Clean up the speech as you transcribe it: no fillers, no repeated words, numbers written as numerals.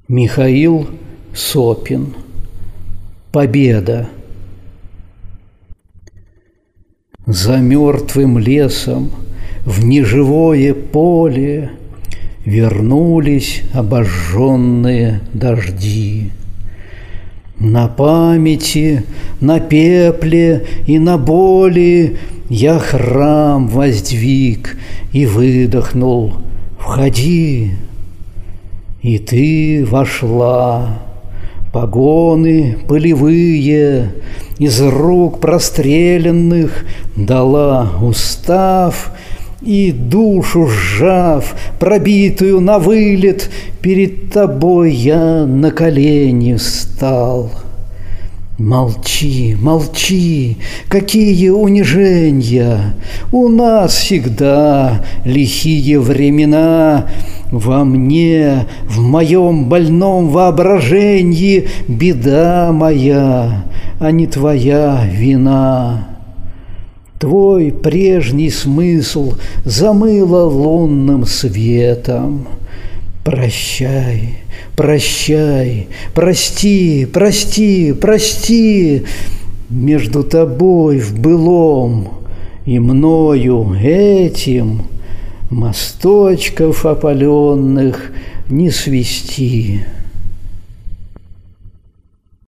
Михаил Сопин. Победа. За мертвым лесом в неживое поле вернулись обожженные дожди. На памяти, на пепле и на боли я храм воздвиг и выдохнул: «Входи!» И ты вошла, погоны полевые из рук простреленных дала устав, и душу сжав, пробитую на вылет, перед тобой я на колени встал. Молчи, молчи, какие унижения! У нас всегда лихие времена. Во мне, в моем больном воображении беда моя, а не твоя вина. Твой прежний смысл замыло лунным светом. Прощай, прощай, прости, прости, прости. Между тобой в былом и мною этим мосточков опаленных не свести.